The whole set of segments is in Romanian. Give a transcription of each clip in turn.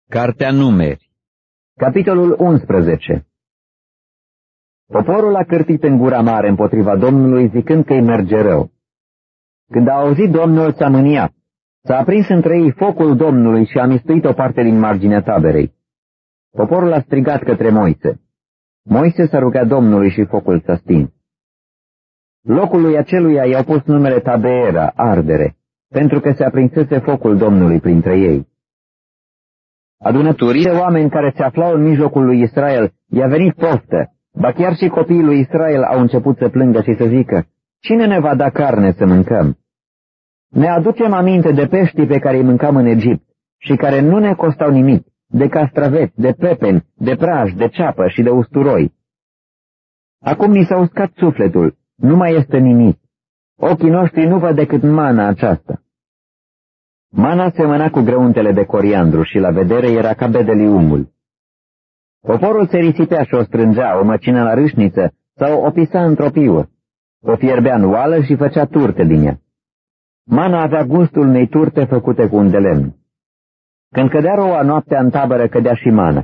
Cartea Numeri, capitolul 11. Poporul a cârtit în gura mare împotriva Domnului, zicând că îi merge rău. Când a auzit Domnul, s-a mâniat. S-a aprins între ei focul Domnului și a mistuit o parte din marginea taberei. Poporul a strigat către Moise. Moise s-a rugat Domnului și focul s-a stins. Locului aceluia i-au pus numele Tabeera, ardere, pentru că se aprinsese focul Domnului printre ei. Adunăturii de oameni care se aflau în mijlocul lui Israel i-a venit poftă, ba chiar și copiii lui Israel au început să plângă și să zică: cine ne va da carne să mâncăm? Ne aducem aminte de peștii pe care îi mâncam în Egipt și care nu ne costau nimic, de castraveți, de pepeni, de praj, de ceapă și de usturoi. Acum ni s-a uscat sufletul, nu mai este nimic. Ochii noștri nu văd decât mana aceasta. Mana semăna cu grăuntele de coriandru și la vedere era ca bedeliumul. Poporul se risipea și o strângea, o măcină la râșniță sau o pisa într-o piuă. O fierbea în oală și făcea turte din ea. Mana avea gustul unei turte făcute cu un de lemn. Când cădea roa noaptea în tabără, cădea și mana.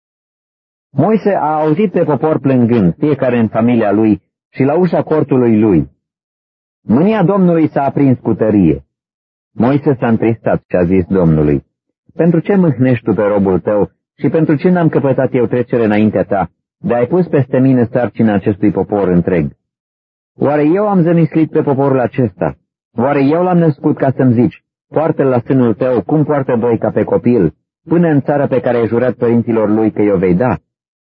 Moise a auzit pe popor plângând, fiecare în familia lui și la ușa cortului lui. Mânia Domnului s-a aprins cu tărie. Moise s-a întristat și a zis Domnului: pentru ce mâhnești tu pe robul tău și pentru ce n-am căpătat eu trecere înaintea ta, de ai pus peste mine sarcina acestui popor întreg? Oare eu am zămislit pe poporul acesta? Oare eu l-am născut ca să-mi zici: poartă-l la sânul tău, cum poartă doi ca pe copil, până în țara pe care ai jurat părinților lui că i-o vei da?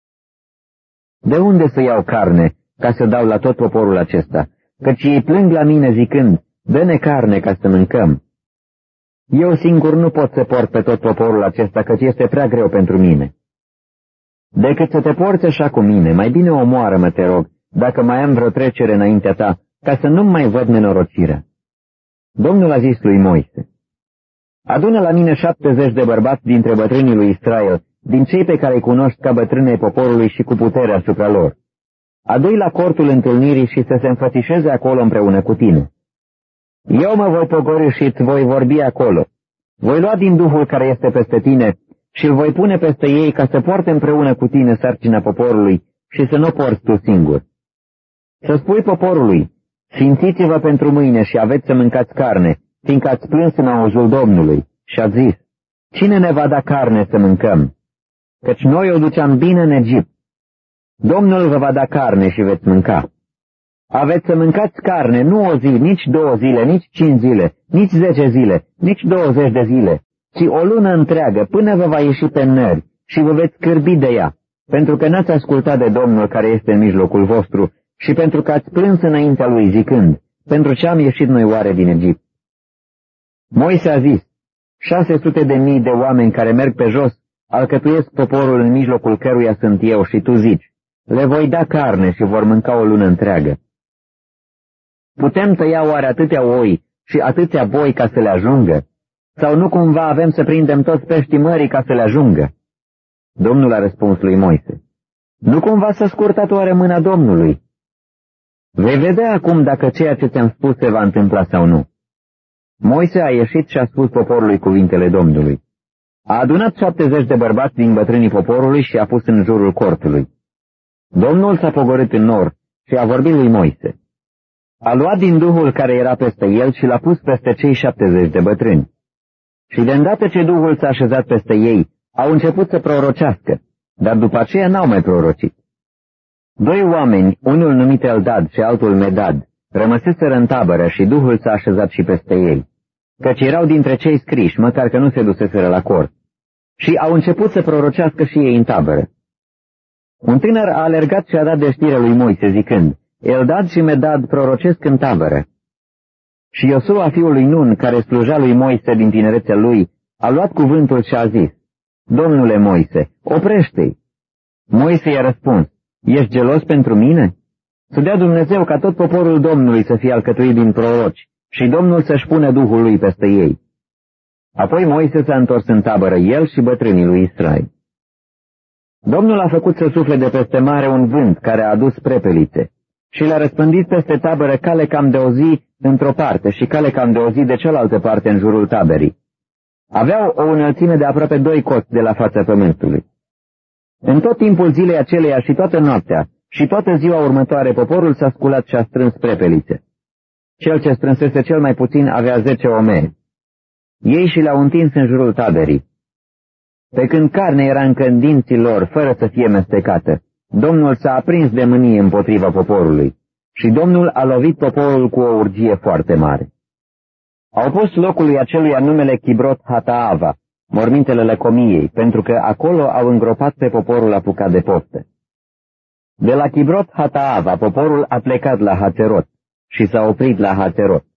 De unde să iau carne ca să dau la tot poporul acesta? Căci ei plâng la mine zicând: dă-ne carne ca să mâncăm. Eu singur nu pot să port pe tot poporul acesta, căci este prea greu pentru mine. Decât să te porți așa cu mine, mai bine omoară-mă, te rog, dacă mai am vreo trecere înaintea ta, ca să nu mai văd nenorocirea. Domnul a zis lui Moise: adună la mine 70 de bărbați dintre bătrânii lui Israel, din cei pe care îi cunoști ca bătrânei poporului și cu putere asupra lor. Adu-i la cortul întâlnirii și să se înfățișeze acolo împreună cu tine. Eu mă voi pogorî și îți voi vorbi acolo. Voi lua din Duhul care este peste tine și îl voi pune peste ei ca să poarte împreună cu tine sarcina poporului și să nu porți tu singur. Să spui poporului: simțiți-vă pentru mâine și aveți să mâncați carne, fiindcă ați plâns în auzul Domnului. Și ați zis: cine ne va da carne să mâncăm? Căci noi o duceam bine în Egipt. Domnul vă va da carne și veți mânca. Aveți să mâncați carne nu o zi, nici 2 zile, nici 5 zile, nici 10 zile, nici 20 de zile, ci o lună întreagă, până vă va ieși pe nări și vă veți scârbi de ea, pentru că n-ați ascultat de Domnul care este în mijlocul vostru și pentru că ați plâns înaintea lui zicând: pentru ce am ieșit noi oare din Egipt? Moise a zis: 600.000 de oameni care merg pe jos alcătuiesc poporul în mijlocul căruia sunt eu și tu zici: le voi da carne și vor mânca o lună întreagă. Putem tăia oare atâtea oi și atâția boi ca să le ajungă? Sau nu cumva avem să prindem toți peștii mării ca să le ajungă? Domnul a răspuns lui Moise: nu cumva s-a scurtat oare mâna Domnului? Vei vedea acum dacă ceea ce ți-am spus se va întâmpla sau nu. Moise a ieșit și a spus poporului cuvintele Domnului. A adunat 70 de bărbați din bătrânii poporului și a pus în jurul cortului. Domnul s-a pogorât în nor și a vorbit lui Moise. A luat din Duhul care era peste el și l-a pus peste cei 70 de bătrâni. Și de îndată ce Duhul s-a așezat peste ei, au început să prorocească, dar după aceea n-au mai prorocit. 2 oameni, unul numit Eldad și altul Medad, rămăseseră în tabără și Duhul s-a așezat și peste ei, căci erau dintre cei scriși, măcar că nu se duseseră la cort. Și au început să prorocească și ei în tabără. Un tânăr a alergat și a dat de știre lui Moise, zicând: Eldad și Medad prorocesc în tabără. Și Iosua, fiul lui Nun, care sluja lui Moise din tinerețea lui, a luat cuvântul și a zis: Domnule Moise, oprește-i! Moise i-a răspuns: ești gelos pentru mine? Să dea Dumnezeu ca tot poporul Domnului să fie alcătuit din proroci și Domnul să-și pune Duhul lui peste ei. Apoi Moise s-a întors în tabără, el și bătrânii lui Israel. Domnul a făcut să sufle de peste mare un vânt care a adus prepelițe și le-a răspândit peste tabără cale cam de o zi într-o parte și cale cam de o zi de cealaltă parte în jurul taberii. Aveau o înălțime de aproape 2 coți de la fața pământului. În tot timpul zilei aceleia și toată noaptea și toată ziua următoare poporul s-a sculat și a strâns prepelițe. Cel ce strânsese cel mai puțin avea 10 omeri. Ei și le-au întins în jurul taberii. Pe când carne era încă în dinții lor, fără să fie mestecată, Domnul s-a aprins de mânie împotriva poporului și Domnul a lovit poporul cu o urgie foarte mare. Au pus locului aceluia numele Chibrot Hataava, mormintele lăcomiei, pentru că acolo au îngropat pe poporul apucat de poftă. De la Chibrot Hataava, poporul a plecat la Hațerot și s-a oprit la Hațerot.